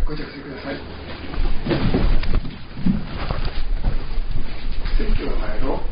ご着席ください。説教の前の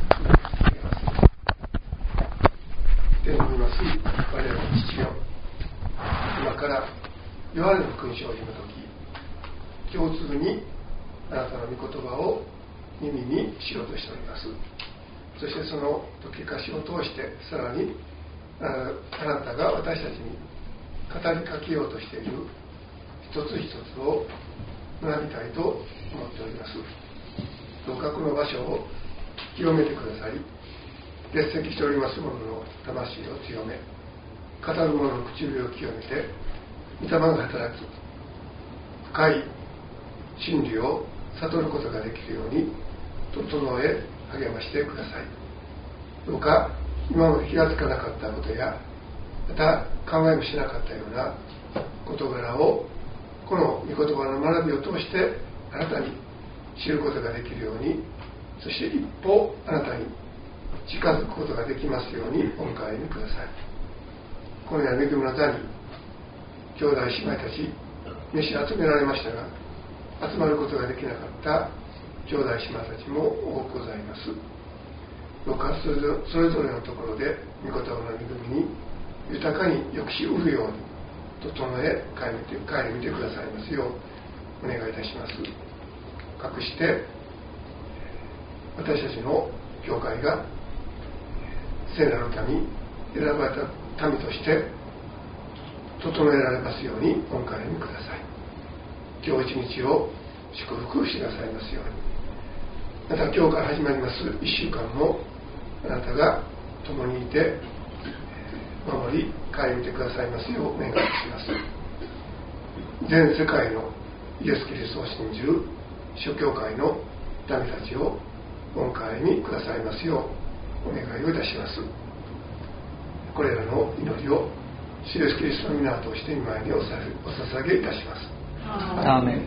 天にいます我らの父よ、今からヨハネの福音書を読むとき、共通にあなたの御言葉を耳にしようとしております。そしてその解きかしを通して、さらにあなたが私たちに語りかけようとしている一つ一つを学びたいと思っております。どうかこの場所を清めてくださり、列席しております者の魂を強め、語る者の唇を清めて、御霊が働き、深い真理を悟ることができるように整え励ましてください。どうか今まで気がつかなかったことや、また考えもしなかったような事柄をこの御言葉の学びを通してあなたに知ることができるように、そして一歩あなたに近づくことができますようにお迎えにください。このような恵みの座に兄弟姉妹たち召し集められましたが、集まることができなかった兄弟姉妹たちも多くございます。どうかそれぞれのところで御言葉の恵みに豊かによくしうるように整え顧みてくださいますようお願いいたします。かくして私たちの教会が聖なる民、選ばれた民として整えられますようにお迎えにください。今日一日を祝福してくださいますように、また今日から始まります1週間もあなたが共にいて守り顧みてくださいますようお願いいたします。全世界のイエス・キリストを信じる諸教会の民たちをお迎えにくださいますようお願いをいたします。これらの祈りを主イエス・キリストの皆として御前にお捧げいたします。 アーメン。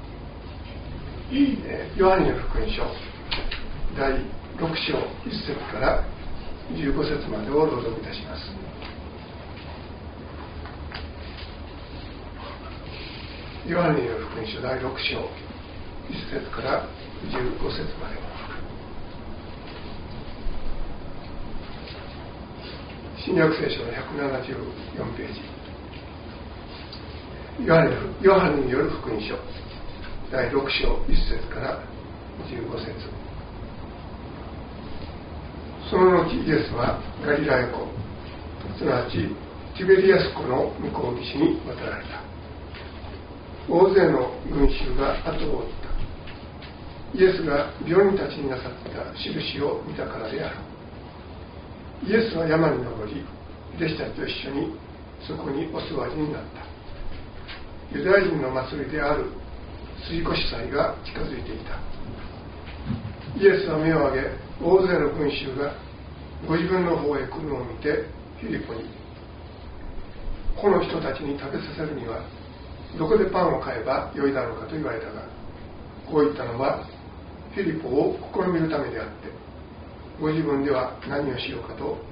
ヨハネの福音書第6章1節から15節までを朗読いたします。ヨハネの福音書第6章1節から15節まで。新約聖書の174ページ。ヨハネによる福音書第6章1節から15節。その後イエスはガリラヤ湖、すなわちティベリアス湖の向こう岸に渡られた。大勢の群衆が後を追った。イエスが病人たちになさった印を見たからである。イエスは山に登り、弟子たちと一緒にそこにお座りになった。ユダヤ人の祭りである杉越祭が近づいていた。イエスは目を上げ、大勢の群衆がご自分の方へ来るのを見て、フィリポに、この人たちに食べさせるにはどこでパンを買えばよいだろうかと言われたが、こう言ったのはフィリポを試みるためであって、ご自分では何をしよう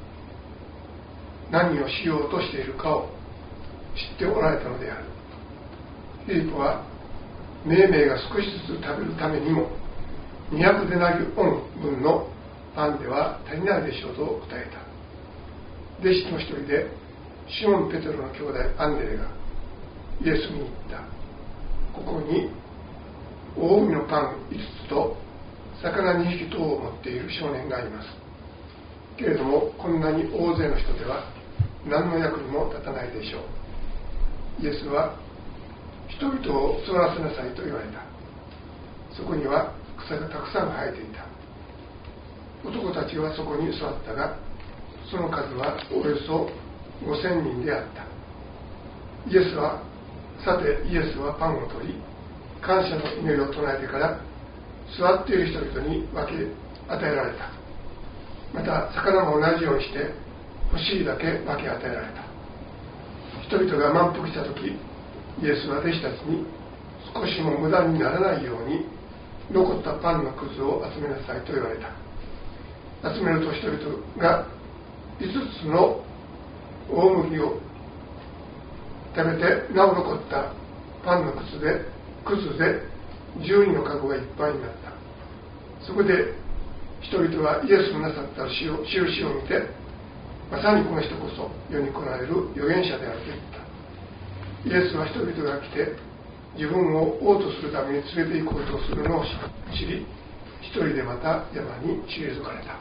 としているかを知っておられたのである。フィリポは命名が少しずつ食べるためにも200デナリオン分のパンでは足りないでしょうと答えた。弟子の一人でシモン・ペテロの兄弟アンデレがイエスに言った。ここに大海のパン5つと魚2匹等を持っている少年がいます。けれどもこんなに大勢の人では何の役にも立たないでしょう。イエスは人々を座らせなさいと言われた。そこには草がたくさん生えていた。男たちはそこに座ったが、その数はおよそ5000人であった。イエスはパンを取り、感謝の祈りを唱えてから座っている人々に分け与えられた。また魚も同じようにして欲しいだけ分け与えられた。人々が満腹したとき、イエスは弟子たちに少しも無駄にならないように残ったパンのくずを集めなさいと言われた。集めると人々が5つの大麦を食べてなお残ったパンのくずでクズで12の籠がいっぱいになった。そこで人々はイエスのなさった印を見て、まさにこの人こそ世に来られる預言者であると言った。イエスは人々が来て自分を王とするために連れて行こうとするのを知り、一人でまた山に退かれた。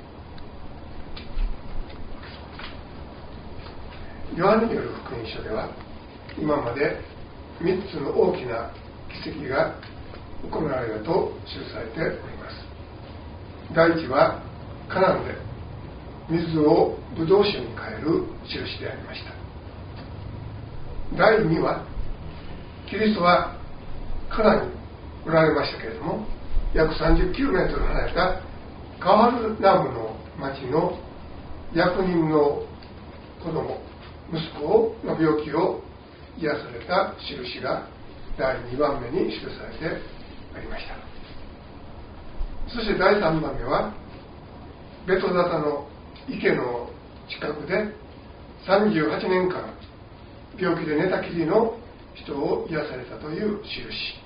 ヨハネによる福音書では今まで3つの大きな奇跡が行われたと記されております。第一はカナンで水をブドウ酒に変える印でありました。第2はキリストはカナンにおられましたけれども、約30キロメートル離れたカワルナムの町の役人の子供息子の病気を癒された印が第2番目に記されてありました。そして第3番目はベトダタの池の近くで38年間病気で寝たきりの人を癒されたという印。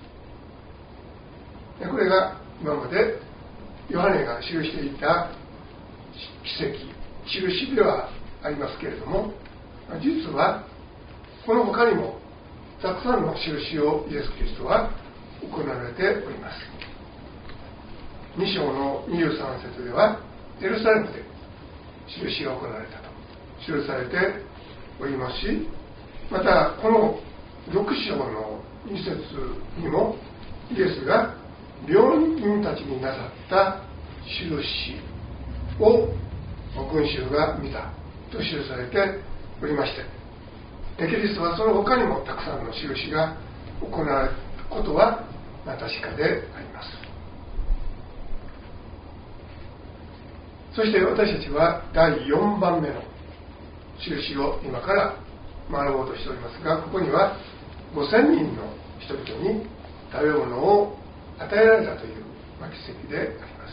これが今までヨハネが記していた奇跡、印ではありますけれども、実はこの他にもたくさんの印をイエス・キリストは行われております。2章の23節ではエルサレムで印が行われたと記されておりますし、またこの6章の2節にもイエスが病人たちになさった印を群衆が見たと記されておりまして、キリストはその他にもたくさんの印が行われることは確かであります。そして私たちは第4番目の印を今から学ぼうとしておりますが、ここには5000人の人々に食べ物を与えられたという奇跡であります。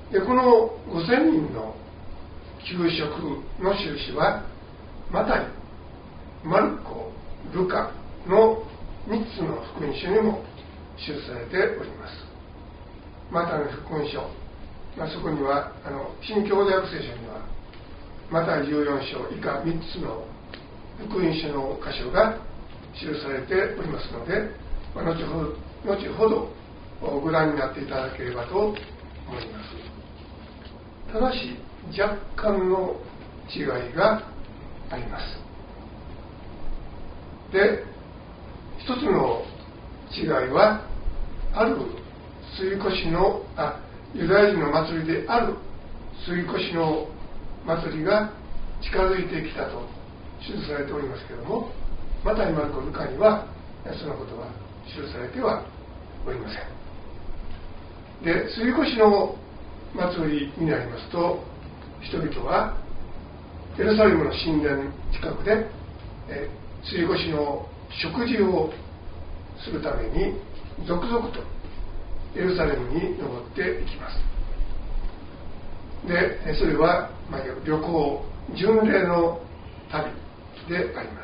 でこの5000人の給食の印はマタイ、マルコ、ルカの3つの福音書にも記されております。マタイの福音書、そこには新教大訳聖書にはマタイ14章以下3つの福音書の箇所が記されておりますので、後ほどご覧になっていただければと思います。ただし若干の違いがあります。で、一つの違いはある杉越のユダヤ人の祭りである杉越の祭りが近づいてきたと記されておりますけれども、マタイ、マルコ、ルカにはそのことは記されてはおりません。で、杉越の祭りになりますと、人々はエルサレムの神殿近くで杉越の食事をするために続々とエルサレムに登っていきます。で、それは旅行、巡礼の旅であります。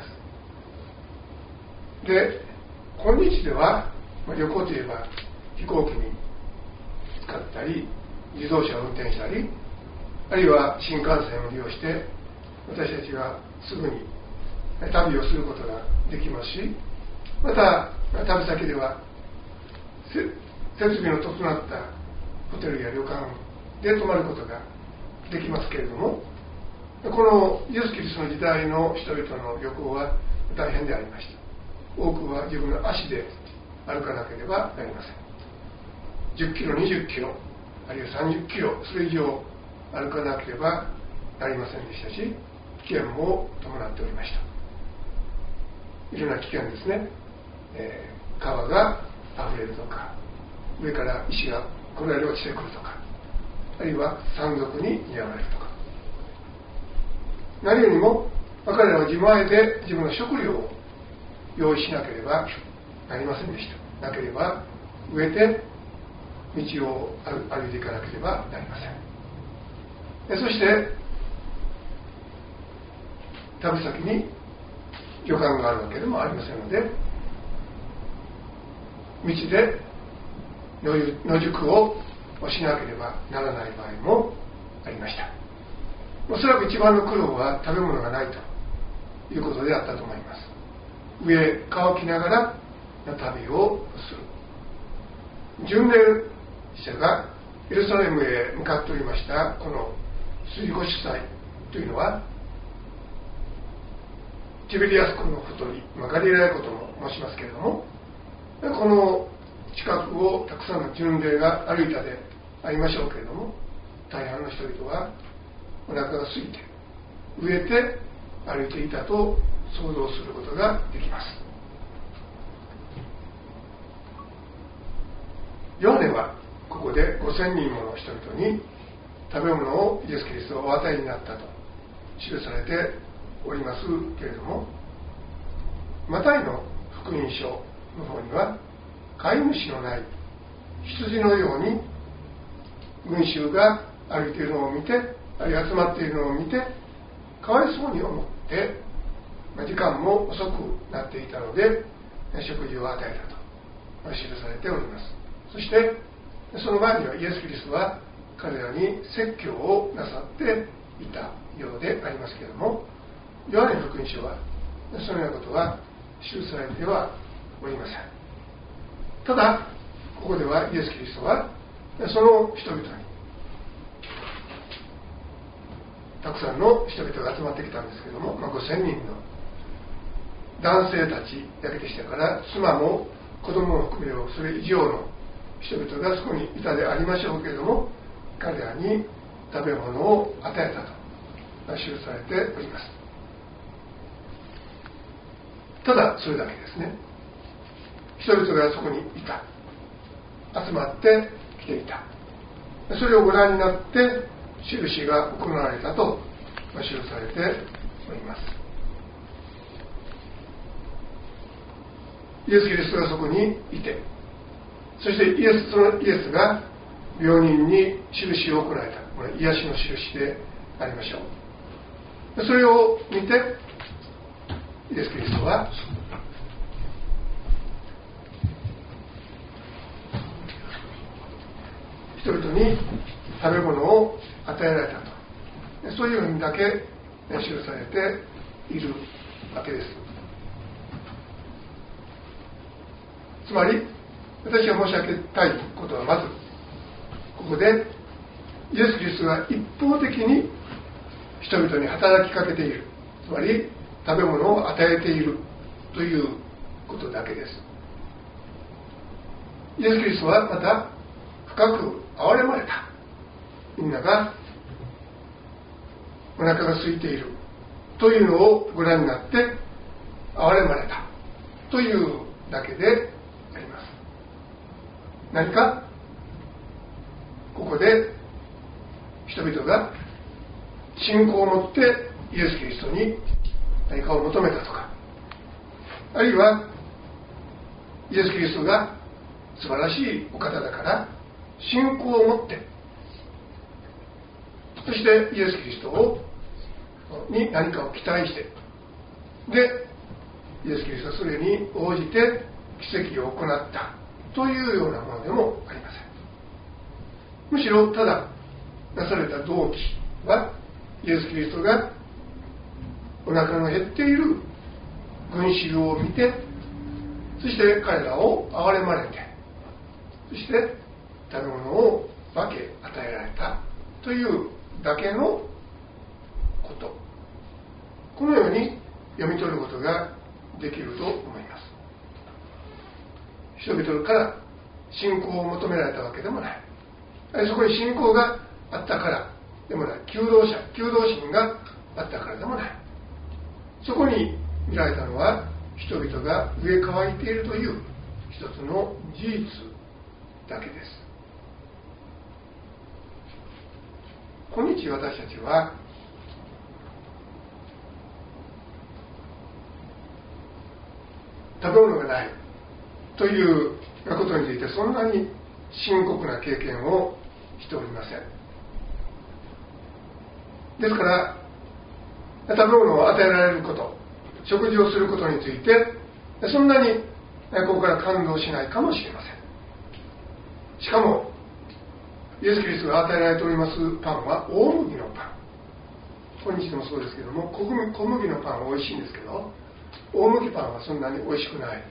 で、今日では旅行といえば飛行機に使ったり自動車を運転したり、あるいは新幹線を利用して私たちがすぐに旅をすることができますし、また旅先では設備の整ったホテルや旅館で泊まることができますけれども、このイエス・キリストの時代の人々の旅行は大変でありました。多くは自分の足で歩かなければなりません。10キロ、20キロ、あるいは30キロ、それ以上歩かなければなりませんでしたし、危険も伴っておりました。いろんな危険ですね。川が溢れるとか、上から石が転がり落ちてくるとか、あるいは山賊に狙われるとか、何よりも彼らは自前で自分の食料を用意しなければなりませんでした。なければ植えて道を歩いていかなければなりません。そして旅先に旅館があるわけでもありませんので、 道で野宿をしなければならない場合もありました。おそらく一番の苦労は食べ物がないということであったと思います。上乾きながらの旅をする。巡礼者がエルサレムへ向かっておりましたこの水越祭というのは、ティベリアス湖のほとり、ガリラヤ湖とも申しますけれども、この近くをたくさんの巡礼が歩いたでありましょうけれども、大半の人々はお腹が空いて飢えて歩いていたと想像することができます。ヨハネはここで5000人もの人々に食べ物をイエス・キリストがお与えになったと記されておりますけれども、マタイの福音書の方には、飼い主のない羊のように群衆が歩いているのを見て、あるいは集まっているのを見て、かわいそうに思って、時間も遅くなっていたので食事を与えたと記されております。そしてその前にはイエス・キリストは彼らに説教をなさっていたようでありますけれども、ヨハネ福音書はそのようなことは記されてはおりません。ただここではイエス・キリストはその人々に、たくさんの人々が集まってきたんですけれども、5000人の男性たちだけでしたから、妻も子供を含めようそれ以上の人々がそこにいたでありましょうけれども、彼らに食べ物を与えたと記されております。ただそれだけですね。人々がそこにいた、集まってきていた、それをご覧になって印が行われたと記されております。イエス・キリストがそこにいて、そしてそのイエスが病人に印を行われた、これ癒しの印でありましょう。それを見てイエス・キリストは人々に食べ物を与えられたと、そういうふうにだけ記されているわけです。つまり私が申し上げたいことは、まずここでイエス・キリストが一方的に人々に働きかけている、つまり食べ物を与えているということだけです。イエス・キリストはまた深く憐れまれた。みんながお腹が空いているというのをご覧になって憐れまれたというだけであります。何かここで人々が信仰を持ってイエス・キリストに何かを求めたとか、あるいはイエス・キリストが素晴らしいお方だから信仰を持って、そしてイエス・キリストに何かを期待して、でイエス・キリストはそれに応じて奇跡を行ったというようなものでもありません。むしろただなされた動機は、イエス・キリストがお腹の減っている群衆を見て、そして彼らを憐れまれて、そして食べ物を分け与えられたというだけのこと、このように読み取ることができると思います。人々から信仰を求められたわけでもない、そこに信仰があったからでもない、求道心があったからでもない。そこに見られたのは人々が飢え渇いているという一つの事実だけです。今日私たちは食べ物がないということについてそんなに深刻な経験をしておりません。ですから食べ物を与えられること、食事をすることについてそんなにここから感動しないかもしれません。しかもイエス・キリストが与えられておりますパンは大麦のパン、今日でもそうですけども、小麦のパンは美味しいんですけど、大麦パンはそんなに美味しくない。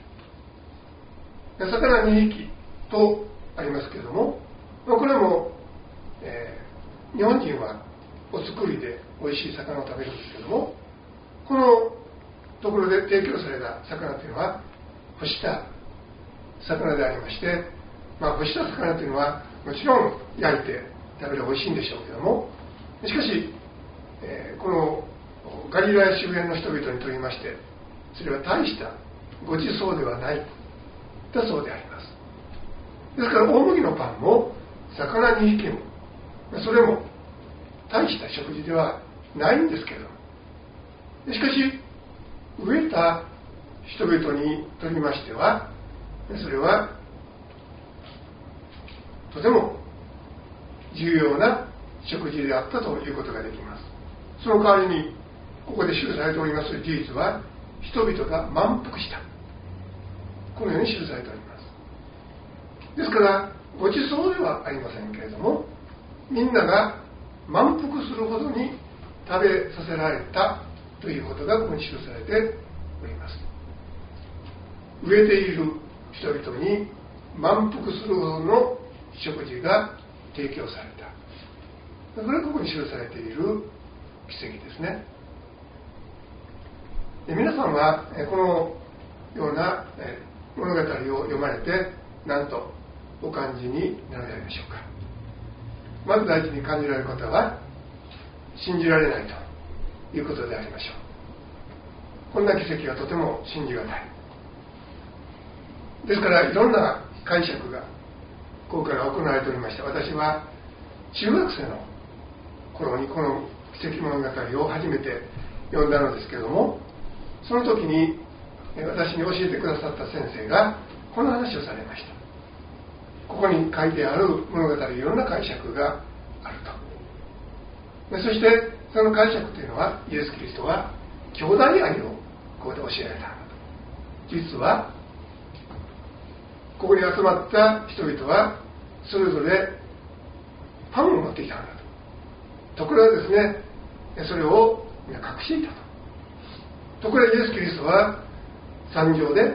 魚2匹とありますけれども、これも、日本人はお作りで美味しい魚を食べるんですけども、このところで提供された魚というのは干した魚でありまして、干した魚というのはもちろん焼いて食べれば美味しいんでしょうけども、しかし、このガリラヤ周辺の人々にとりまして、それは大したごちそうではないだそうであります。ですから大麦のパンも魚2匹もそれも大した食事ではないんですけど、しかし飢えた人々にとりましてはそれはとても重要な食事であったということができます。その代わりにここで記されております事実は、人々が満腹した、このように記されております。ですからごちそうではありませんけれども、みんなが満腹するほどに食べさせられたということがここに記されております。飢えている人々に満腹するほどの食事が提供された、これがここに記されている奇跡ですね。で、皆さんはこのような物語を読まれて何とお感じになられるでしょうか。まず第一に感じられることは、信じられないということでありましょう。こんな奇跡はとても信じがたいですから、いろんな解釈がここから行われておりました。私は中学生の頃にこの奇跡物語を初めて読んだのですけれども、その時に私に教えてくださった先生がこの話をされました。ここに書いてある物語、いろんな解釈があると。そしてその解釈というのは、イエス・キリストは兄弟愛をここで教えられた。実はここに集まった人々はそれぞれパンを持っていたんだと。ところがですね、それを隠していたと。ところがイエス・キリストは山上で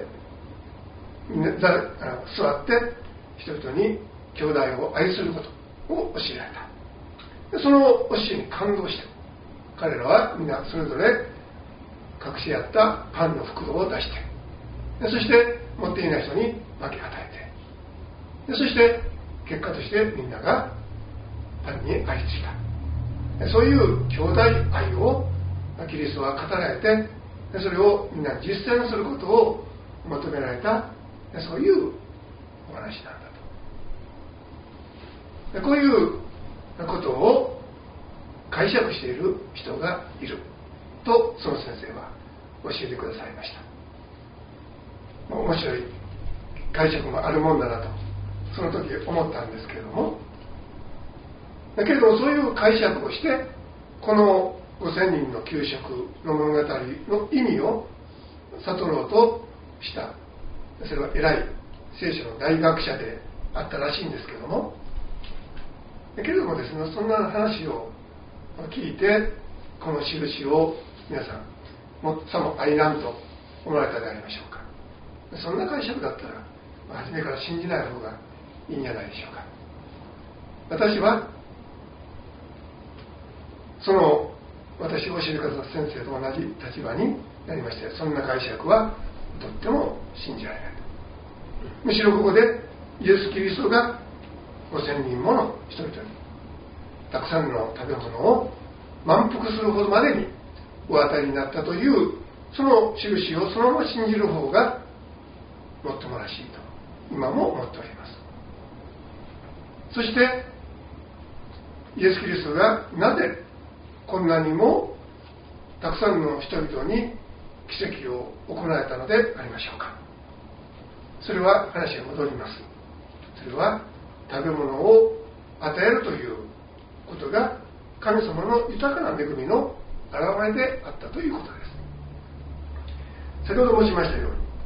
座って人々に兄弟を愛することを教えられた。その教えに感動して、彼らは皆それぞれ隠し合ったパンの袋を出して、そして持っていない人に分け与えて、そして結果としてみんながパンに愛ついた。そういう兄弟愛をキリストは語られて、それをみんな実践することを求められた、そういうお話なんだと。こういうことを解釈している人がいると、その先生は教えてくださいました。面白い解釈もあるもんだなとその時思ったんですけれども、だけれどもそういう解釈をしてこの5000人の給食の物語の意味を悟ろうとした、それは偉い聖書の大学者であったらしいんですけれども、だけれどもですね、そんな話を聞いてこの印を皆さんさもありなんと思われたでありましょうか。そんな解釈だったら初めから信じない方がいいんじゃないでしょうか。私はその私を教えてくださった先生と同じ立場になりまして、そんな解釈はとっても信じられない。むしろここでイエス・キリストが5000人もの人々にたくさんの食べ物を満腹するほどまでにお与えになったというその印をそのまま信じる方がもっともらしいと今も思っております。そしてイエス・キリストがなぜこんなにもたくさんの人々に奇跡を行われたのでありましょうか。それは話が戻ります。それは食べ物を与えるということが神様の豊かな恵みの表れであったということです。先ほど申しましたように、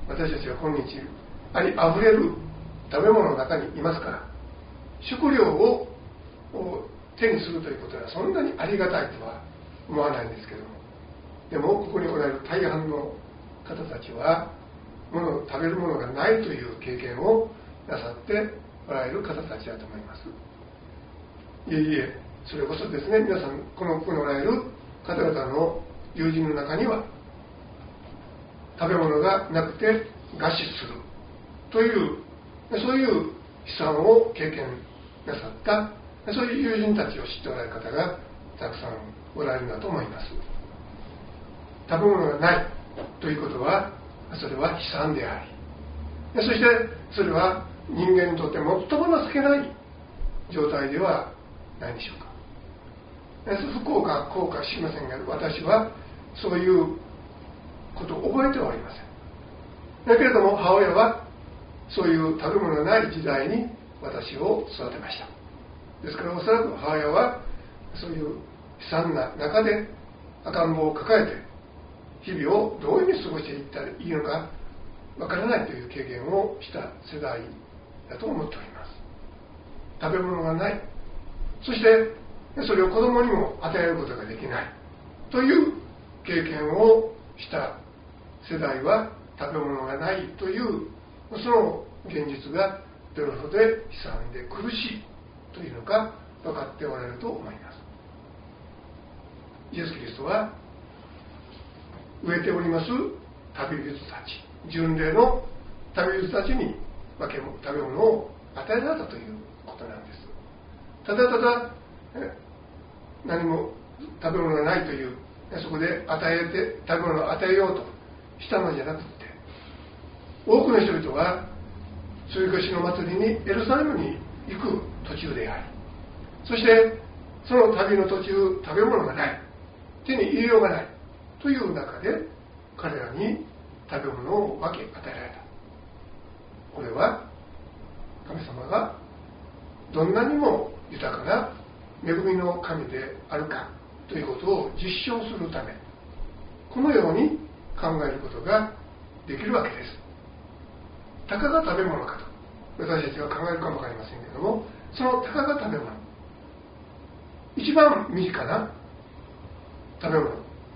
私たちは今日ありあふれる食べ物の中にいますから、食料を手にするということはそんなにありがたいとは思わないんですけども、でもここにおられる大半の方たちは食べるものがないという経験をなさっておられる方たちだと思います。いえいえ、それこそですね、皆さんここにおられる方々の友人の中には食べ物がなくて餓死するというそういう悲惨を経験なさったそういう友人たちを知っておられる方がたくさんおられるんだと思います。食べ物がないということはそれは悲惨であり、そしてそれは人間にとって最も情けない状態ではないでしょうか。不幸か幸か知りませんが、私はそういうことを覚えてはおりません。だけれども母親はそういう食べ物がない時代に私を育てました。ですからおそらく母親はそういう悲惨な中で赤ん坊を抱えて日々をどういうふうに過ごしていったらいいのかわからないという経験をした世代だと思っております。食べ物がない、そしてそれを子供にも与えることができないという経験をした世代は食べ物がないというその現実がどれほど悲惨で苦しいというのか分かっておられると思います。イエス・キリストは植えております旅人たち、巡礼の旅人たちに食べ物を与えられたということなんです。ただただ何も食べ物がないというそこで食べ物を与えようとしたのじゃなくて、多くの人々が杉越の祭りにエルサレムに行く途中であり、そしてその旅の途中食べ物がない、手に入れようがないという中で彼らに食べ物を分け与えられた。これは神様がどんなにも豊かな恵みの神であるかということを実証するため、このように考えることができるわけです。たかが食べ物かと私たちは考えるかもわかりませんけれども、そのたかが食べ物、一番身近な食べ物、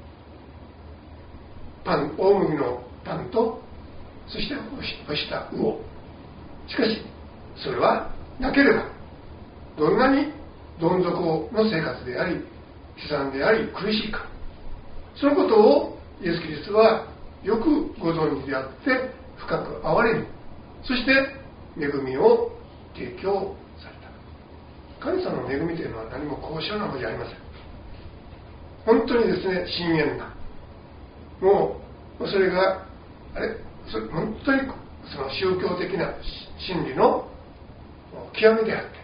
大麦のパンとそして干した魚。しかしそれはなければどんなにどん底の生活であり悲惨であり苦しいか、そのことをイエス・キリストはよくご存知であって深く憐れみ、そして恵みを提供された。神様の恵みというのは何も高尚なものじゃありません。本当にですね、深遠な、もうそれが本当にその宗教的な真理の極めであって、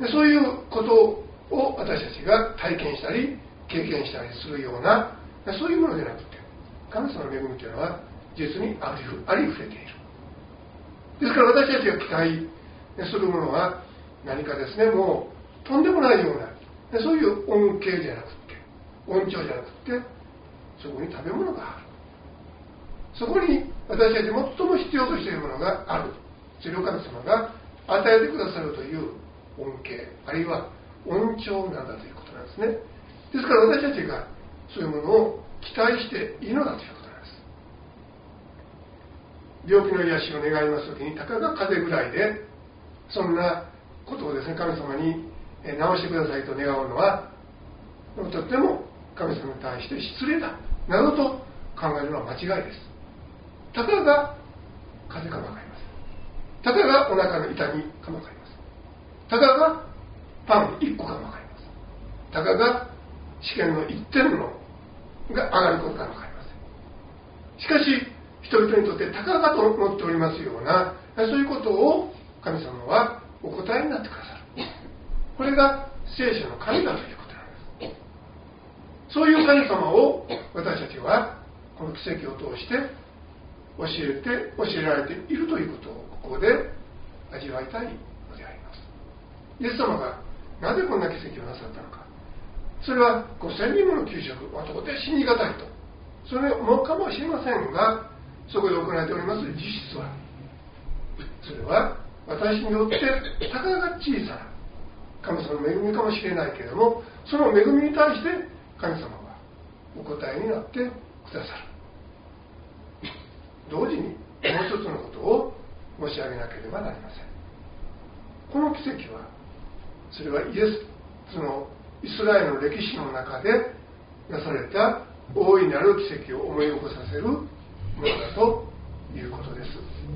でそういうことを私たちが体験したり経験したりするようなそういうものでなくて、神様の恵みというのは実にありふれている。ですから私たちが期待するものは何かですね、もうとんでもないようなそういう恩恵じゃなくて、恩寵じゃなくて、そこに食べ物がある、そこに私たち最も必要としているものがある、それを神様が与えてくださるという恩恵、あるいは恩寵なんだということなんですね。ですから私たちがそういうものを期待していいのだということなんです。病気の癒しを願いますときに、たかが風邪ぐらいでそんなことをですね、神様に治してくださいと願うのはとっても神様に対して失礼だなどと考えるのは間違いです。たかが風邪かもわかりません。たかがお腹の痛みかもわかりません。たかがパン1個かもわかりません。たかが試験の1点のが上がることかもわかりません。しかし人々にとってたかがと思っておりますようなそういうことを神様はお答えになってくださる。これが聖書の神だということなんです。そういう神様を私たちはこの奇跡を通して教えられているということをここで味わいたいのであります。イエス様がなぜこんな奇跡をなさったのか、それは5000人もの給食は到底死にがたいと、それもかもしれませんが、 そこで行われております実質は、それは私によってたかが小さな神様の恵みかもしれないけれども、その恵みに対して神様はお答えになってくださる。同時にもう一つのことを申し上げなければなりません。この奇跡は、それはイスラエルの歴史の中でなされた大いなる奇跡を思い起こさせるものだということです。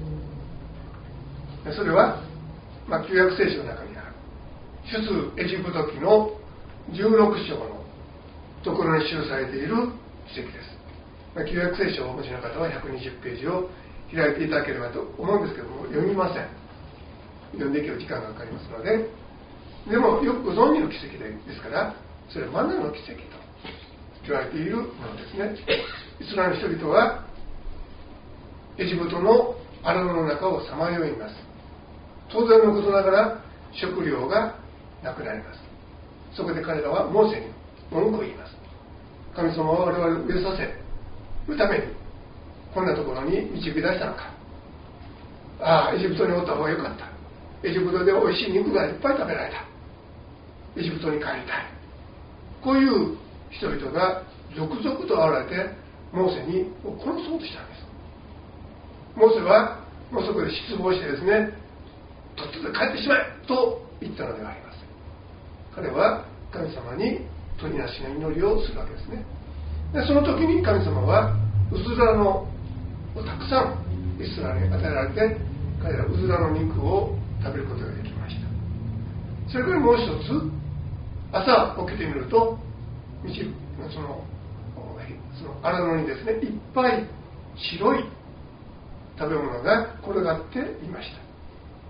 それは、旧約聖書の中にある出エジプト記の16章のところに記されている奇跡です。旧約聖書をお持ちの方は120ページを開いていただければと思うんですけども、読みません。読んでいける時間がかかりますので、でもよくご存知の奇跡ですから、それはマナの奇跡と言われているものですね。イスラエルの人々はエジプトの荒野の中をさまよいます。当然のことながら食料がなくなります。そこで彼らはモーセに文句を言います。神様は我々を飢えさせるためにこんなところに導き出したのか。エジプトにおった方がよかった。エジプトでおいしい肉がいっぱい食べられた。エジプトに帰りたい。こういう人々が続々と現れてモーセに殺そうとしたんです。モーセはもうそこで失望してですね、とっとと帰ってしまえと言ったのではありません。彼は神様に取りなしの祈りをするわけですね。でその時に神様はうずらのをたくさんイスラエルに与えられて、彼らはうずらの肉を食べることができました。それからもう一つ、朝起きてみるとその荒野にですね、いっぱい白い食べ物が転がっていました。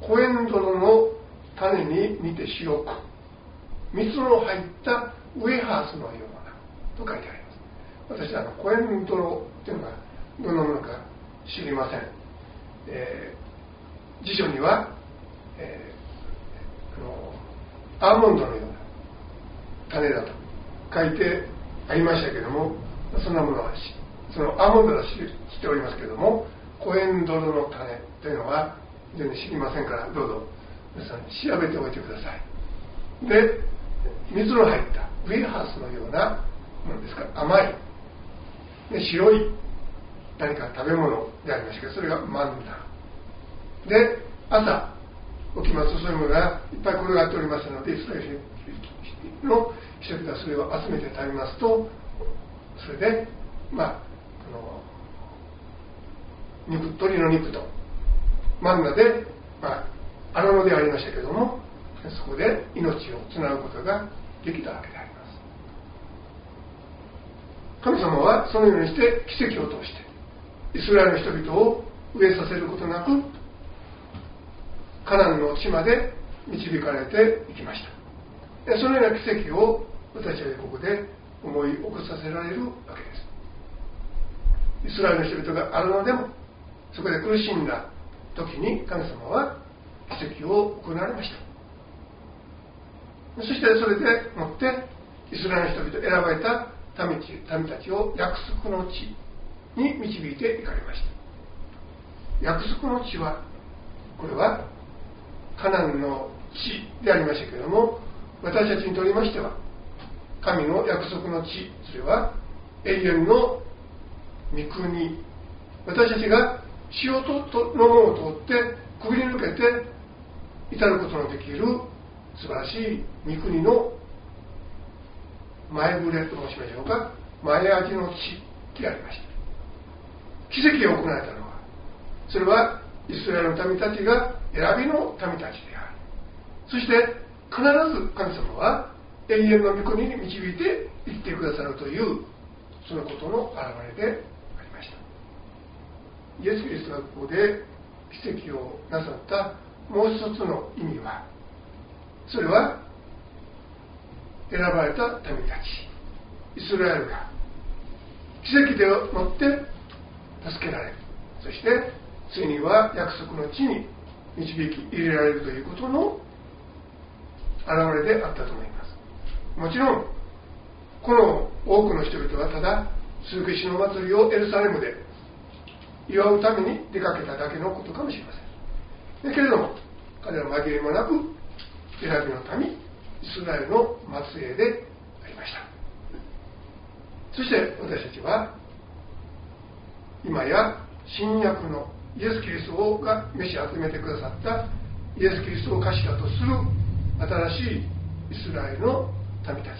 コエンドロの種に似て白く、蜜の入ったウエハースのようなと書いてあります。私はコエンドロというのがどんなものか知りません。辞書には、アーモンドのような種だと書いてありましたけども、そんなものはそのアーモンドは知っておりますけども、コエンドロの種というのは全然知りませんから、どうぞ皆さん調べておいてください。で、水の入ったウエハースのようなものですから、甘いで白い何か食べ物でありましたけど、それがマンナで、朝起きますとそういうものがいっぱい転がっておりますので、イスラエルの人々がそれを集めて食べますと、それで鶏の肉とマンナで、荒野でありましたけれども、そこで命をつなぐことができたわけであります。神様はそのようにして奇跡を通してイスラエルの人々を飢えさせることなく、カナンの地まで導かれていきました。そのような奇跡を私たちはここで思い起こさせられるわけです。イスラエルの人々が荒野でもそこで苦しんだ時に神様は奇跡を行われました。そしてそれでもってイスラエルの人々選ばれた民たちを約束の地に導いていかれました。約束の地は、これはカナンの地でありましたけれども、私たちにとりましては神の約束の地、それは永遠の御国、私たちが血の門を通ってくぐり抜けて至ることのできる素晴らしい御国の前触れと申しましょうか、前味の地でありました。奇跡が行われたのは、それはイスラエルの民たちが選びの民たちである。そして必ず神様は永遠の御国に導いていってくださるというそのことの表れでありました。イエス・キリストがここで奇跡をなさったもう一つの意味は、それは選ばれた民たちイスラエルが奇跡でもって助けられる、そしてついには約束の地に導き入れられるということの現れであったと思います。もちろんこの多くの人々はただ鈴木の祭りをエルサレムで祝うために出かけただけのことかもしれません。だけれども彼は紛れもなく選びの民イスラエルの末裔でありました。そして私たちは今や新約のイエス・キリストが召し集めてくださったイエス・キリストを頭とする新しいイスラエルの民たちです。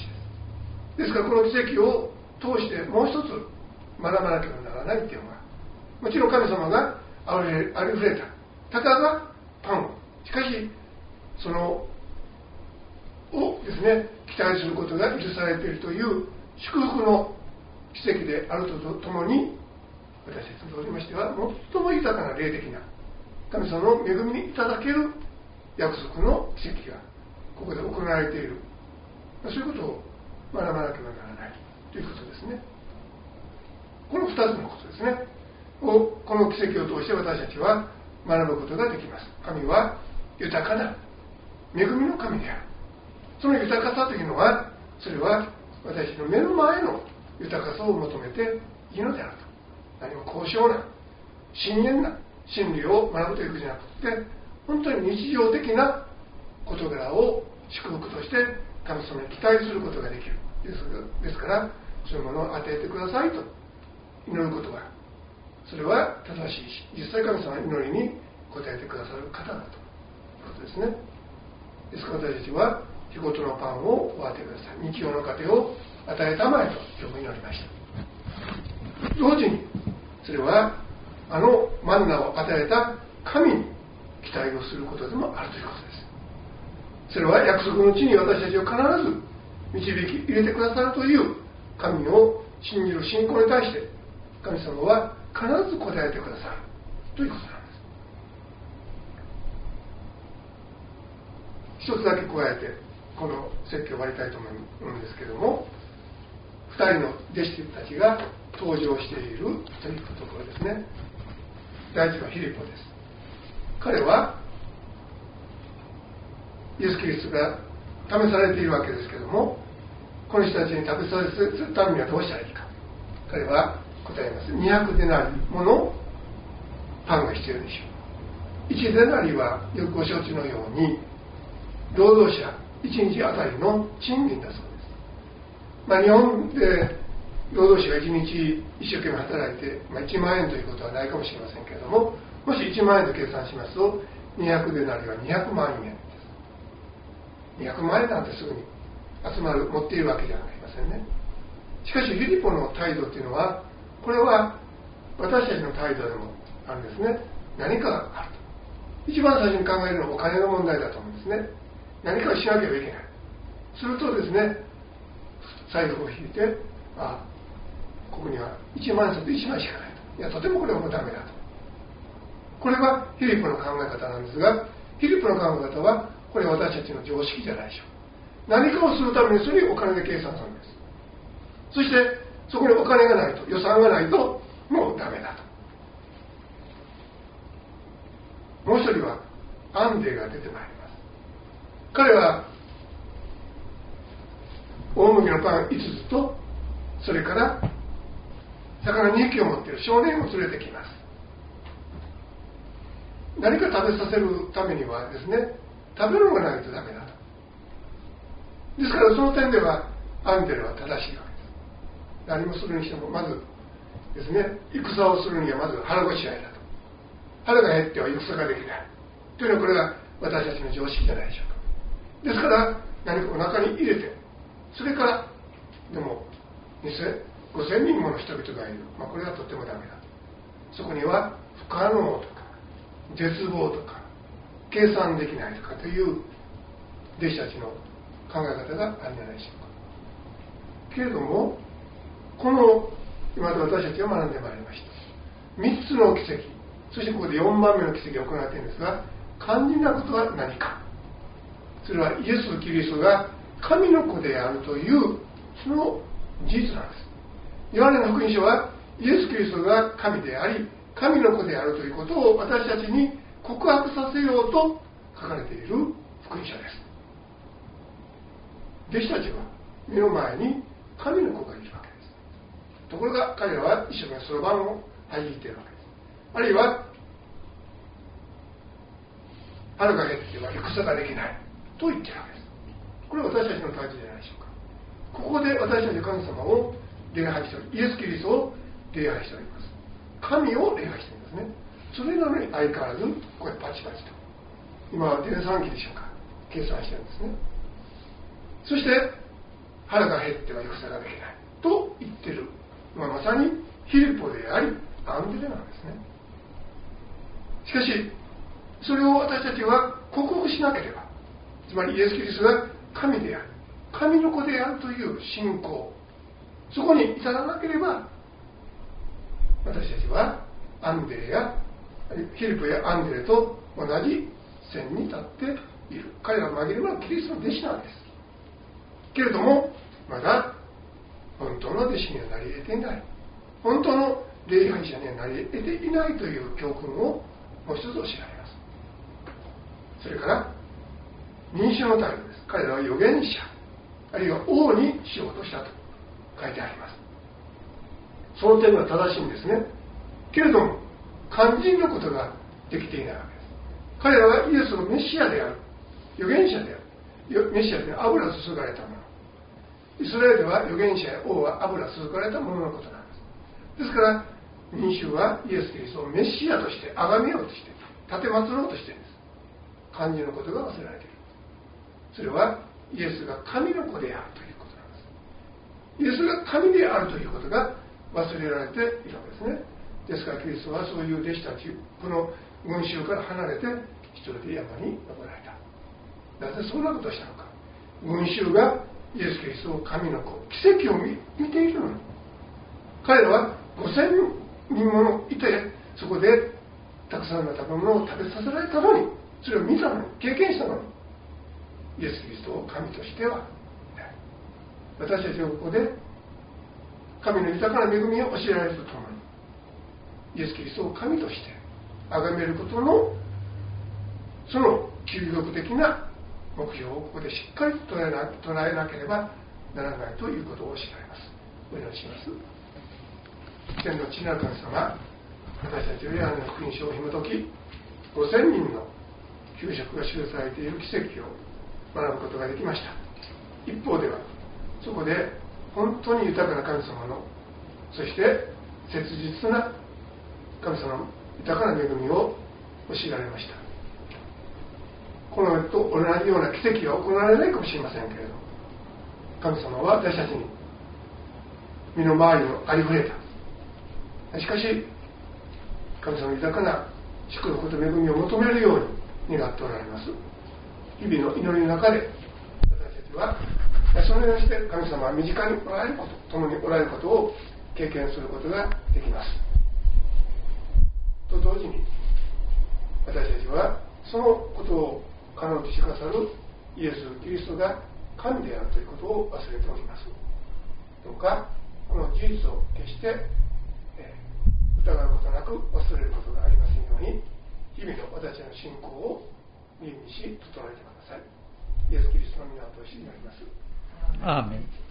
ですからこの奇跡を通してもう一つ学ばなければならないというのは、もちろん神様がありふれたたかがパンを、しかしそのをですね期待することが許されているという祝福の奇跡であるとともに、私たちにとりましては最も豊かな霊的な神様の恵みにいただける約束の奇跡がここで行われている、そういうことを学ばなければならないということですね。この2つのことですねをこの奇跡を通して私たちは学ぶことができます。神は豊かな恵みの神である。その豊かさというのは、それは私の目の前の豊かさを求めていいのであると。何も高尚な深遠な真理を学ぶということじゃなくて、本当に日常的な事柄を祝福として神様に期待することができる。ですからそういうものを与えてくださいと祈ることは、それは正しいし、実際神様の祈りに応えてくださる方だということですね。ですから私たちは日ごとのパンをお与えください、日曜の糧を与えたまえと今日も祈りました。同時にそれはあのマンナを与えた神に期待をすることでもあるということです。それは約束の地に私たちを必ず導き入れてくださるという神を信じる信仰に対して神様は必ず応えてくださるということなんです。一つだけ加えてこの説教を終わりたいと思うんですけども、2人の弟子たちが登場しているというところですね。第一はフィリポです。彼はイエス・キリストが試されているわけですけども、この人たちに食べさせるためにはどうしたらいいか。彼は答えます。200デナリものパンが必要でしょう。1デナリはよくご承知のように労働者1日あたりの賃金だそうです。日本で労働者が1日一生懸命働いて、1万円ということはないかもしれませんけれども、もし1万円で計算しますと200デナリは200万円です。200万円なんてすぐに集まる持っているわけじゃありませんね。しかしフィリポの態度というのは、これは私たちの態度でもあるんですね。何かがあると。一番最初に考えるのはお金の問題だと思うんですね。何かをしなければいけない。するとですね、財布を引いて、ここには1万円札1枚しかないと。いや、とてもこれはもうダメだと。これはフィリポの考え方なんですが、フィリポの考え方はこれは私たちの常識じゃないでしょう。何かをするためにそれにお金で計算するんです。そしてそこにお金がないと、予算がないともうダメだと。もう一人はアンデが出てまいります。彼は大麦のパン5つと、それから魚2匹を持っている少年を連れてきます。何か食べさせるためにはですね、食べるのがないとダメだと。ですからその点ではアンデルは正しいわけです。何もするにしてもまずですね、戦をするにはまず腹ごしらえだと。腹が減っては戦ができないというのは、これが私たちの常識じゃないでしょうか。ですから何かお腹に入れて、それからでも5000人もの人々がいる、これはとてもダメだと。そこには不可能とか絶望とか計算できないとかという弟子たちの考え方があるんじゃないでしょうか。けれどもこの今まで私たちは学んでまいりました。3つの奇跡、そしてここで4番目の奇跡が行われているんですが、肝心なことは何か。それはイエス・キリストが神の子であるというその事実なんです。ヨハネの福音書はイエス・キリストが神であり神の子であるということを私たちに告白させようと書かれている福音書です。弟子たちは目の前に神の子がいるわけです。ところが彼らは一生懸命そろばんを弾いているわけです。 あるいは腹が減っては戦ができないと言っているわけです。これは私たちの態度じゃないでしょうか。ここで私たち神様を礼拝しており、イエス・キリストを礼拝しております。神を礼拝していますね。それなのに相変わらずこれパチパチと、今は電算機でしょうか、計算してるんですね。そして腹が減っては戦ができないと言ってる、まさにフィリポでありアンデレなんですね。しかしそれを私たちは克服しなければ、つまりイエス・キリストが神である、神の子であるという信仰、そこに至らなければ、私たちはアンデレやフィリポやアンデレと同じ線に立っている。彼らは紛れもなくキリストの弟子なんですけれども、まだ本当の弟子にはなり得ていない、本当の礼拝者にはなり得ていないという教訓をもう一つ教えられます。それから民衆の態度です。彼らは預言者あるいは王にしようとしたと書いてあります。その点は正しいんですね。けれども肝心のことができていないわけです。彼らはイエスのメシアである、預言者である。メシアというのは油注がれたもの。イスラエルでは預言者や王は油注がれたもののことなんです。ですから民衆はイエス・キリストをメシアとして崇めようとして立てまつろうとしているんです。肝心のことが忘れられている。それはイエスが神の子であるということなんです。イエスが神であるということが忘れられているわけですね。ですからキリストはそういう弟子たち、この群衆から離れて一人で山に登られた。なぜそんなことをしたのか。群衆がイエス・キリストを神の子、奇跡を 見ているのに、彼らは5000人ものいて、そこでたくさんの食べ物を食べさせられたのに、それを見たのに、経験したのに、イエス・キリストを神としてはない。私たちはここで神の豊かな恵みを教えられるとともに、イエス・キリストを神として崇めることのその究極的な目標をここでしっかりと捉えなければならないということを教えられます。お祈りします。天の父なる神様、私たちはヨハネの福音書を紐解き、5000人の給食が記されている奇跡を学ぶことができました。一方ではそこで本当に豊かな神様の、そして切実な神様の豊かな恵みを教えられました。このと同じような奇跡は行われないかもしれませんけれど、神様は私たちに身の回りのありふれた、しかし神様の豊かな祝福と恵みを求めるように願っておられます。日々の祈りの中で私たちはそのようにして神様は身近におられること、共におられることを経験することができますと同時に、私たちはそのことを可能としてくださるイエス・キリストが神であるということを忘れております。どうかこの事実を決して疑うことなく忘れることがありませんように、日々の私の信仰を耳にし整えてください。イエス・キリストの皆を通して祈ります。 アーメン。